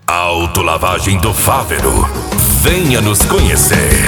Autolavagem do Fávero. Venha nos conhecer.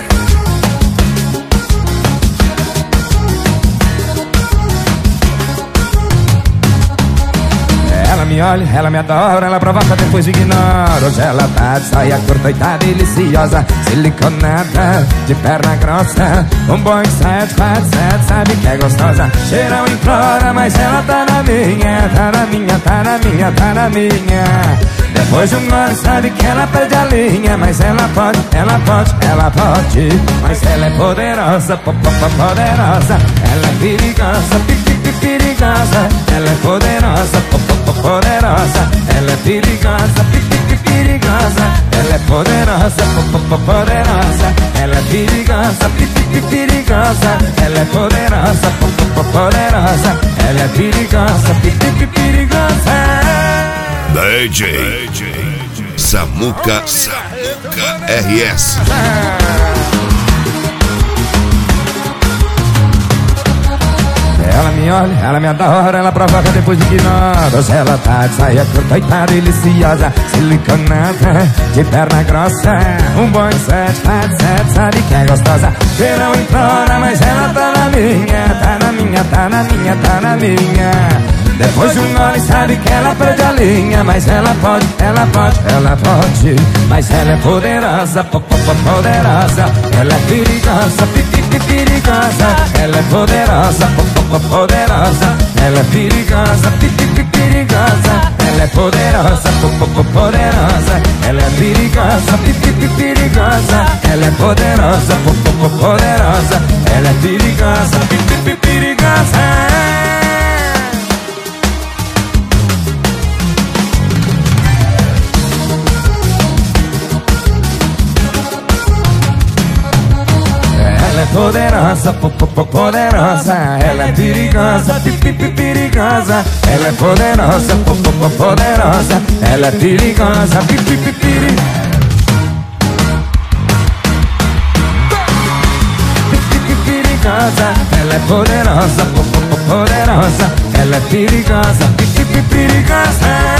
Ela me olha, ela me adora, ela provoca, depois ignora. Hoje ela tá de saia curta e tá deliciosa, siliconada, de perna grossa. Um Boeing 747, sabe que é gostosa. Cheirão implora, mas ela tá na minha. Tá na minha, tá na minha, tá na minha. Depois de um gole sabe que ela perde a linha. Mas ela pode, ela pode, ela pode. Mas ela é poderosa, poderosa. Ela é perigosa, perigosa. Ela é poderosa, poderosa. Ela é perigosa, perigosa. Ela é poderosa, poderosa. Ela é perigosa, perigosa. Ela é poderosa, poderosa. Ela é perigosa, perigosa. DJ Samuca RS. Ela me olha, ela me adora, ela provoca, depois ignora. Hoje ela tá de saia curta e tá deliciosa, siliconada, de perna grossa. Um Boeing 747, sabe que é gostosa. Cheirão implora, mas ela tá na minha. Tá na minha, tá na minha, tá na minha. Depois de um gole sabe que ela perde a linha. Mas ela pode, ela pode, ela pode. Mas ela é poderosa, poderosa. Ela é perigosa, perigosa. Ela é poderosa, poderosa. Ela é perigosa, perigosa. Ela é poderosa, poderosa. Ela é perigosa, perigosa. Ela é poderosa, poderosa. Ela é perigosa, perigosa. Poderosa, poderosa. Ela é perigosa, perigosa. Ela é poderosa, poderosa. Ela é perigosa, perigosa. Ela é poderosa, poderosa. Ela é perigosa, perigosa.